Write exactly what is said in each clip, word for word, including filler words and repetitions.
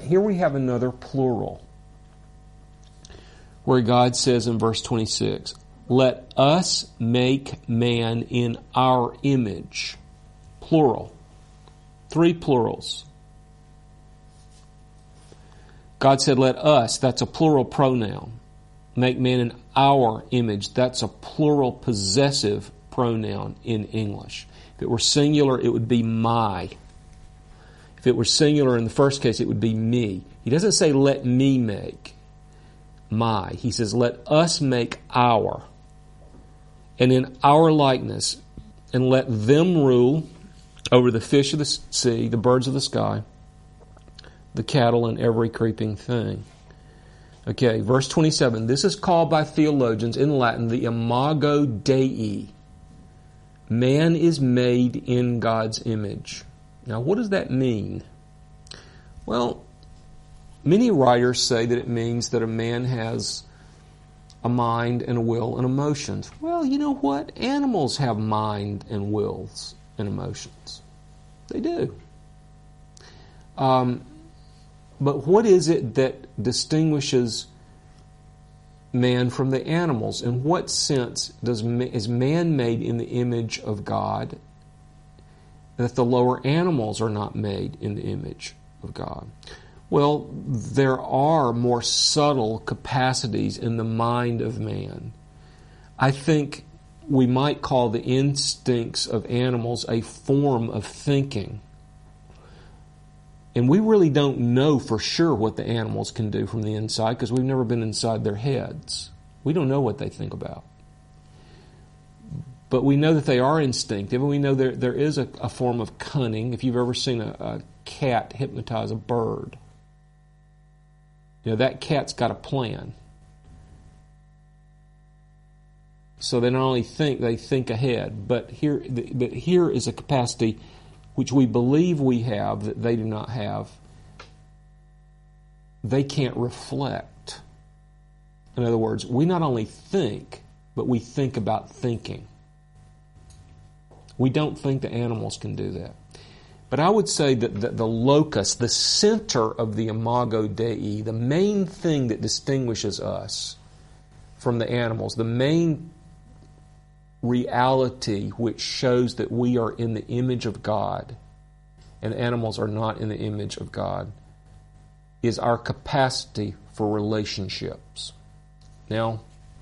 here we have another plural, where God says in verse twenty-six, let us make man in our image. Plural. Three plurals. God said, let us, that's a plural pronoun. Make man in our image, that's a plural possessive pronoun in English. If it were singular, it would be my. If it were singular in the first case, it would be me. He doesn't say, let me make my. He says, let us make our. And in our likeness, and let them rule over the fish of the sea, the birds of the sky, the cattle, and every creeping thing. Okay, verse twenty-seven. This is called by theologians in Latin the imago Dei. Man is made in God's image. Now, what does that mean? Well, many writers say that it means that a man has a mind and a will and emotions. Well, you know what? Animals have mind and wills and emotions. They do. Um, but what is it that distinguishes man from the animals? In what sense does is man made in the image of God, that the lower animals are not made in the image of God? Well, there are more subtle capacities in the mind of man. I think we might call the instincts of animals a form of thinking. And we really don't know for sure what the animals can do from the inside because we've never been inside their heads. We don't know what they think about. But we know that they are instinctive, and we know there there is a, a form of cunning. If you've ever seen a, a cat hypnotize a bird, you know, that cat's got a plan. So they not only think, they think ahead. But here, but here is a capacity which we believe we have that they do not have. They can't reflect. In other words, we not only think, but we think about thinking. We don't think the animals can do that. But I would say that the, the locus, the center of the imago Dei, the main thing that distinguishes us from the animals, the main reality which shows that we are in the image of God and animals are not in the image of God, is our capacity for relationships. Now,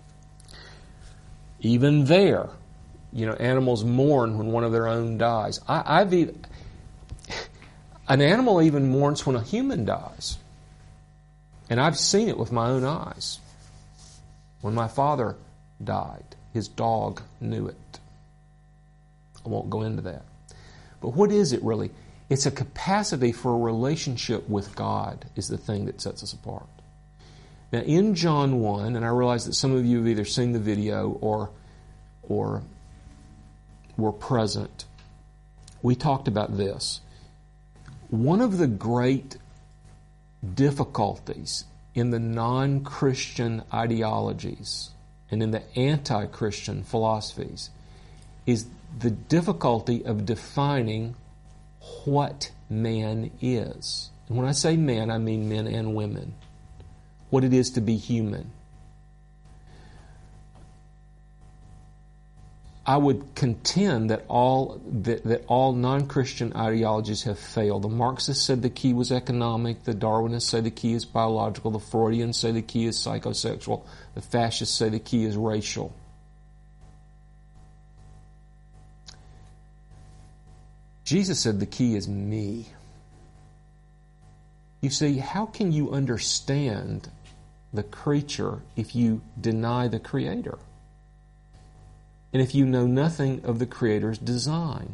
even there, you know, animals mourn when one of their own dies. I, I've even, an animal even mourns when a human dies. And I've seen it with my own eyes. When my father died, his dog knew it. I won't go into that. But what is it really? It's a capacity for a relationship with God is the thing that sets us apart. Now in John one, and I realize that some of you have either seen the video or, or were present, we talked about this. One of the great difficulties in the non-Christian ideologies and in the anti-Christian philosophies is the difficulty of defining what man is. And when I say man, I mean men and women. What it is to be human. I would contend that all that, that all non-Christian ideologies have failed. The Marxists said the key was economic. The Darwinists say the key is biological. The Freudians say the key is psychosexual. The fascists say the key is racial. Jesus said the key is me. You see, how can you understand the creature if you deny the Creator? And if you know nothing of the Creator's design?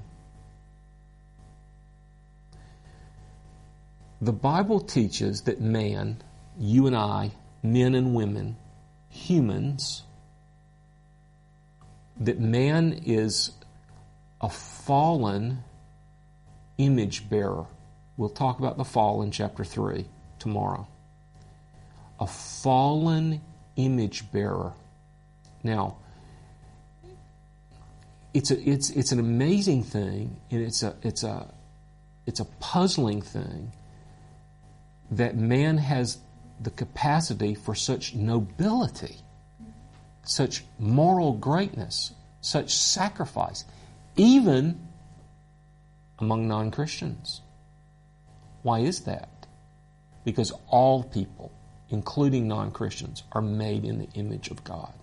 The Bible teaches that man, you and I, men and women, humans, that man is a fallen image bearer. We'll talk about the fall in chapter three tomorrow. A fallen image bearer. Now, it's a it's it's an amazing thing, and it's a it's a it's a puzzling thing that man has the capacity for such nobility, such moral greatness, such sacrifice, even among non-Christians. Why is that? Because all people, including non-Christians, are made in the image of God.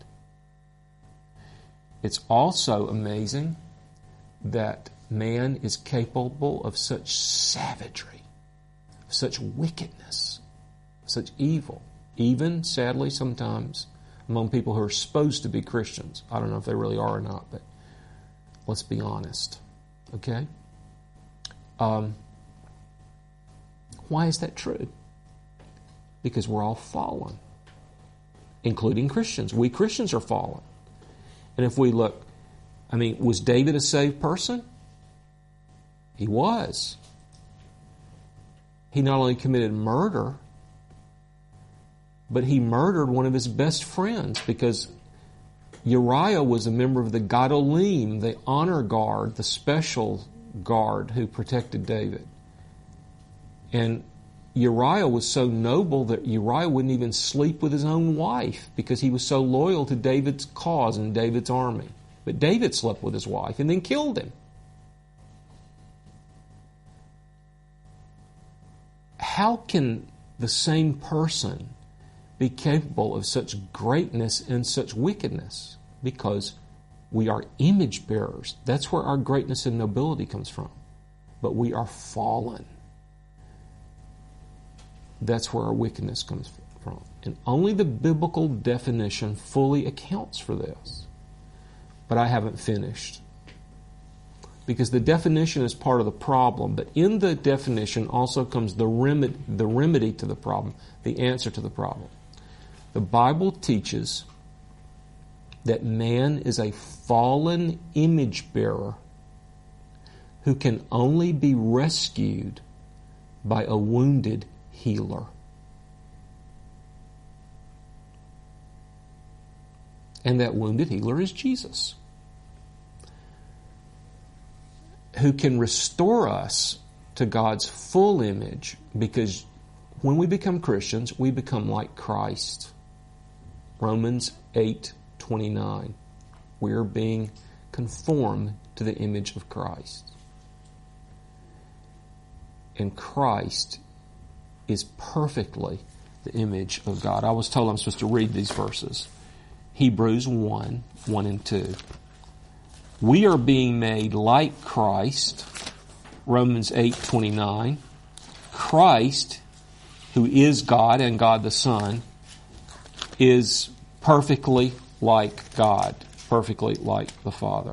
It's also amazing that man is capable of such savagery, of such wickedness, such evil, even, sadly, sometimes among people who are supposed to be Christians. I don't know if they really are or not, but let's be honest. Okay? Um, why is that true? Because we're all fallen, including Christians. We Christians are fallen. And if we look, I mean, was David a saved person? He was. He not only committed murder, but he murdered one of his best friends because Uriah was a member of the Gadolim, the honor guard, the special guard who protected David. And Uriah was so noble that Uriah wouldn't even sleep with his own wife because he was so loyal to David's cause and David's army. But David slept with his wife and then killed him. How can the same person be capable of such greatness and such wickedness? Because we are image bearers. That's where our greatness and nobility comes from. But we are fallen. That's where our wickedness comes from. And only the biblical definition fully accounts for this. But I haven't finished. Because the definition is part of the problem, but in the definition also comes the remedy, the remedy to the problem, the answer to the problem. The Bible teaches that man is a fallen image bearer who can only be rescued by a wounded healer. And that wounded healer is Jesus, who can restore us to God's full image, because when we become Christians, we become like Christ. Romans eight twenty-nine. We are being conformed to the image of Christ. And Christ is perfectly the image of God. I was told I'm supposed to read these verses. Hebrews one, one and two. We are being made like Christ. Romans eight twenty-nine. Christ, who is God and God the Son, is perfectly like God, perfectly like the Father.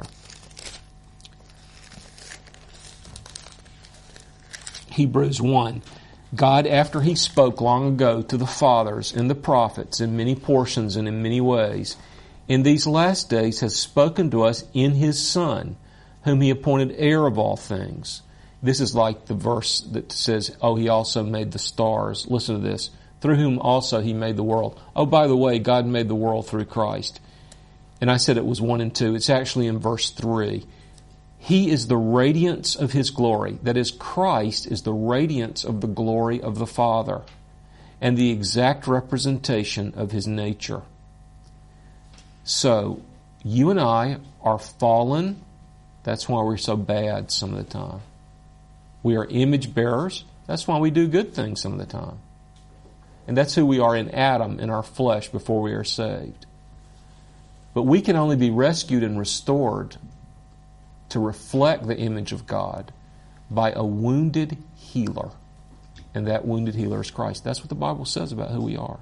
Hebrews one. God, after He spoke long ago to the fathers and the prophets in many portions and in many ways, in these last days has spoken to us in His Son, whom He appointed heir of all things. This is like the verse that says, oh, He also made the stars. Listen to this. Through whom also He made the world. Oh, by the way, God made the world through Christ. And I said it was one and two. It's actually in verse three. He is the radiance of His glory. That is, Christ is the radiance of the glory of the Father and the exact representation of His nature. So, you and I are fallen. That's why we're so bad some of the time. We are image bearers. That's why we do good things some of the time. And that's who we are in Adam, in our flesh, before we are saved. But we can only be rescued and restored to reflect the image of God by a wounded healer. And that wounded healer is Christ. That's what the Bible says about who we are.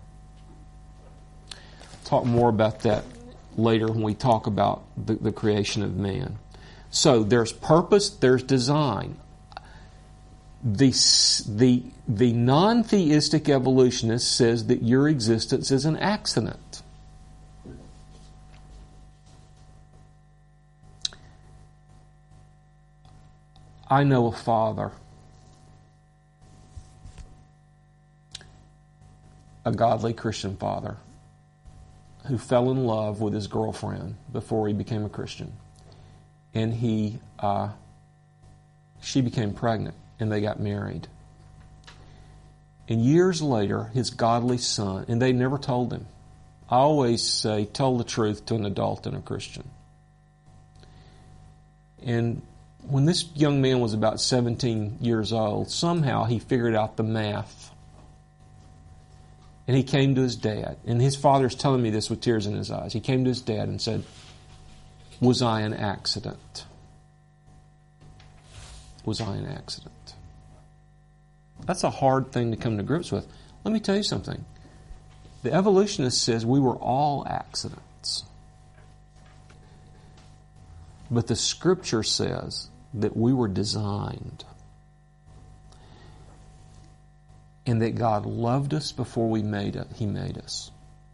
Talk more about that later when we talk about the, the creation of man. So there's purpose, there's design. The, the, the non-theistic evolutionist says that your existence is an accident. I know a father, a godly Christian father, who fell in love with his girlfriend before he became a Christian. And he, uh, she became pregnant, and they got married. And years later, his godly son, and they never told him. I always say, tell the truth to an adult and a Christian. And when this young man was about seventeen years old, somehow he figured out the math. And he came to his dad. And his father's telling me this with tears in his eyes. He came to his dad and said, was I an accident? Was I an accident? That's a hard thing to come to grips with. Let me tell you something. The evolutionist says we were all accidents. But the Scripture says that we were designed. And that God loved us before we made it. He made us.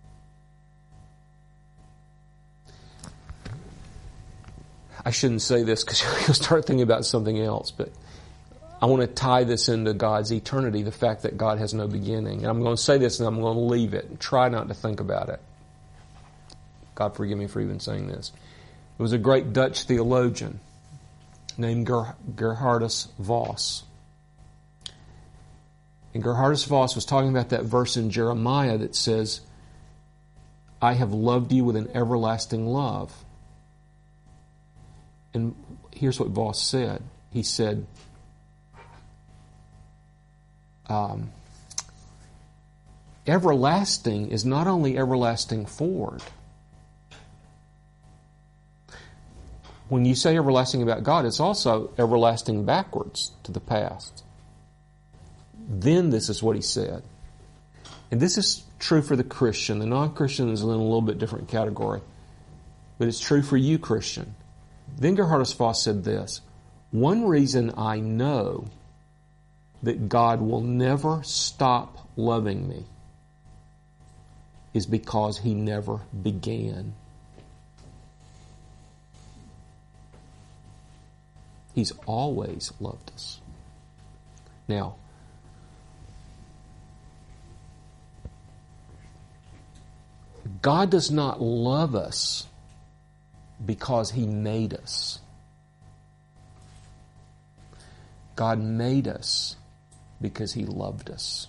I shouldn't say this because you'll start thinking about something else, but I want to tie this into God's eternity, the fact that God has no beginning. And I'm going to say this and I'm going to leave it and try not to think about it. God forgive me for even saying this. There was a great Dutch theologian named Ger- Gerhardus Voss. And Gerhardus Voss was talking about that verse in Jeremiah that says, I have loved you with an everlasting love. And here's what Voss said. He said, um, everlasting is not only everlasting forward. When you say everlasting about God, it's also everlasting backwards to the past. Then this is what he said. And this is true for the Christian. The non-Christian is in a little bit different category. But it's true for you, Christian. Then Gerhardus Voss said this, one reason I know that God will never stop loving me is because He never began. He's always loved us. Now, God does not love us because He made us. God made us because He loved us.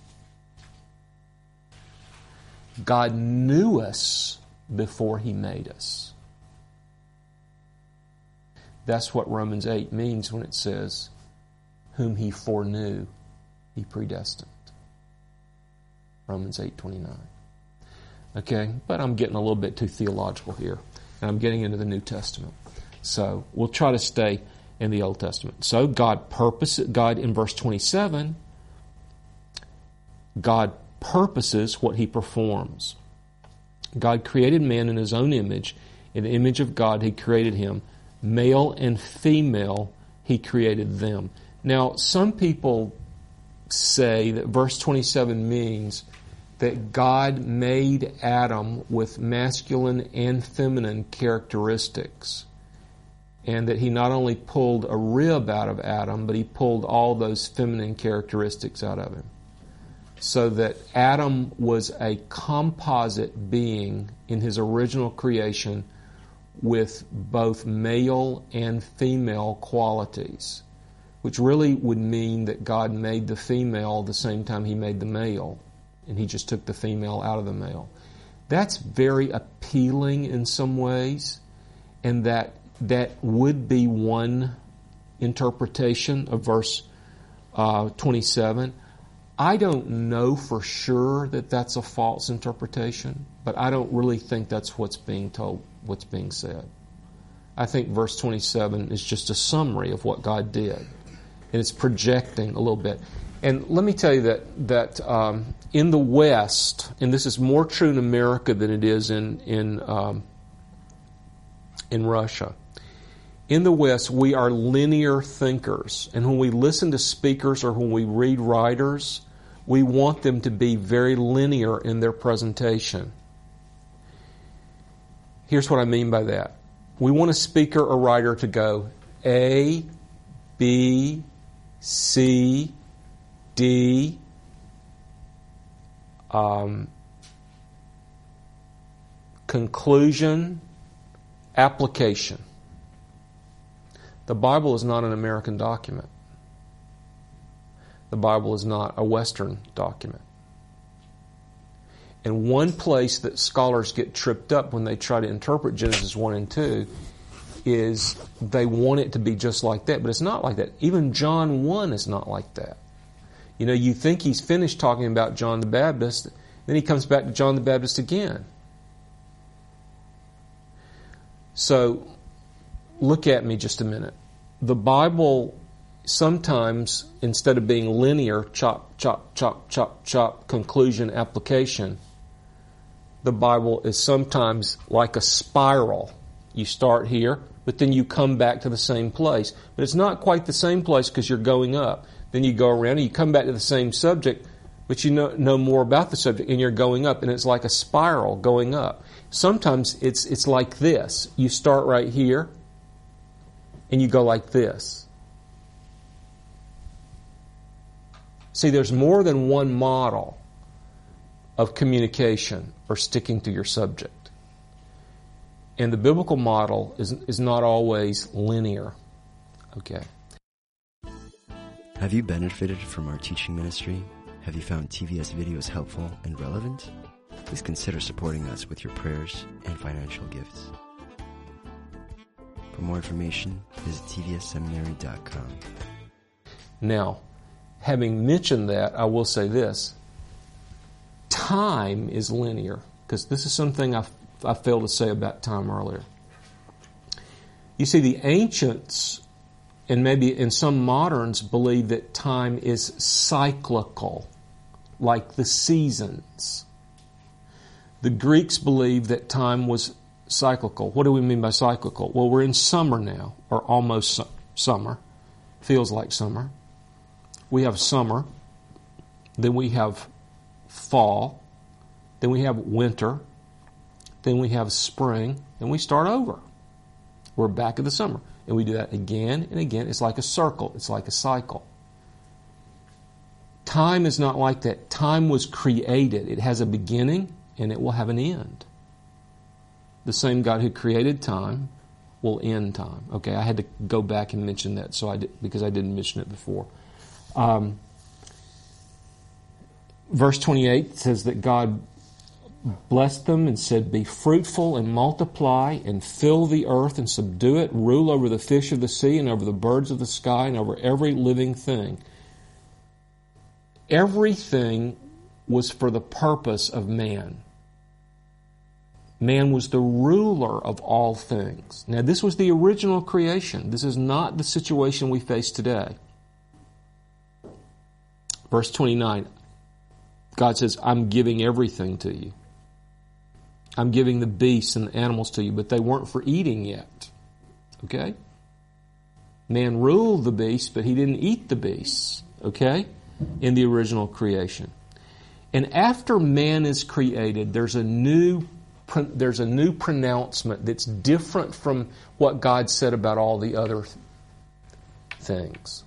God knew us before He made us. That's what Romans eight means when it says, whom He foreknew, He predestined. Romans eight twenty-nine. Okay, but I'm getting a little bit too theological here. And I'm getting into the New Testament. So we'll try to stay in the Old Testament. So God purposes, God in verse twenty-seven, God purposes what He performs. God created man in His own image. In the image of God He created him. Male and female He created them. Now, some people say that verse twenty-seven means that God made Adam with masculine and feminine characteristics. And that He not only pulled a rib out of Adam, but He pulled all those feminine characteristics out of him. So that Adam was a composite being in his original creation with both male and female qualities. Which really would mean that God made the female the same time He made the male. And He just took the female out of the male. That's very appealing in some ways, and that that would be one interpretation of verse uh, twenty-seven. I don't know for sure that that's a false interpretation, but I don't really think that's what's being told, what's being said. I think verse twenty-seven is just a summary of what God did, and it's projecting a little bit. And let me tell you that that um, in the West, and this is more true in America than it is in in um, in Russia. In the West, we are linear thinkers, and when we listen to speakers or when we read writers, we want them to be very linear in their presentation. Here's what I mean by that: we want a speaker or writer to go A, B, C, D, um, conclusion, application. The Bible is not an American document. The Bible is not a Western document. And one place that scholars get tripped up when they try to interpret Genesis one and two is they want it to be just like that, but it's not like that. Even John one is not like that. You know, you think he's finished talking about John the Baptist, then he comes back to John the Baptist again. So, look at me just a minute. The Bible sometimes, instead of being linear, chop, chop, chop, chop, chop, conclusion, application, the Bible is sometimes like a spiral. You start here, but then you come back to the same place. But it's not quite the same place because you're going up. Then you go around and you come back to the same subject, but you know, know more about the subject and you're going up, and it's like a spiral going up. Sometimes it's it's like this. You start right here and you go like this. See, there's more than one model of communication or sticking to your subject. And the biblical model is is not always linear. Okay. Have you benefited from our teaching ministry? Have you found T V S videos helpful and relevant? Please consider supporting us with your prayers and financial gifts. For more information, visit T V S seminary dot com. Now, having mentioned that, I will say this. Time is linear, because this is something I, I failed to say about time earlier. You see, the ancients, and maybe in some moderns, believe that time is cyclical, like the seasons. The Greeks believed that time was cyclical. What do we mean by cyclical? Well, we're in summer now, or almost su- summer. Feels like summer. We have summer, then we have fall, then we have winter, then we have spring, then we start over. We're back in the summer. And we do that again and again. It's like a circle. It's like a cycle. Time is not like that. Time was created. It has a beginning and it will have an end. The same God who created time will end time. Okay, I had to go back and mention that so I did, because I didn't mention it before. Um, verse twenty-eight says that God blessed them and said, "Be fruitful and multiply and fill the earth and subdue it, rule over the fish of the sea and over the birds of the sky and over every living thing." Everything was for the purpose of man. Man was the ruler of all things. Now, this was the original creation. This is not the situation we face today. Verse twenty-nine, God says, "I'm giving everything to you. I'm giving the beasts and the animals to you," but they weren't for eating yet. Okay? Man ruled the beasts, but he didn't eat the beasts. Okay? In the original creation. And after man is created, there's a new there's a new pronouncement that's different from what God said about all the other things.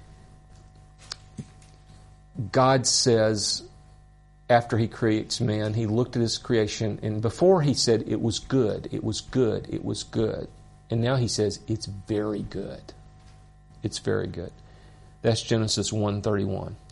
God says, after He creates man, He looked at His creation, and before He said it was good, it was good, it was good. And now He says it's very good. It's very good. That's Genesis one thirty-one.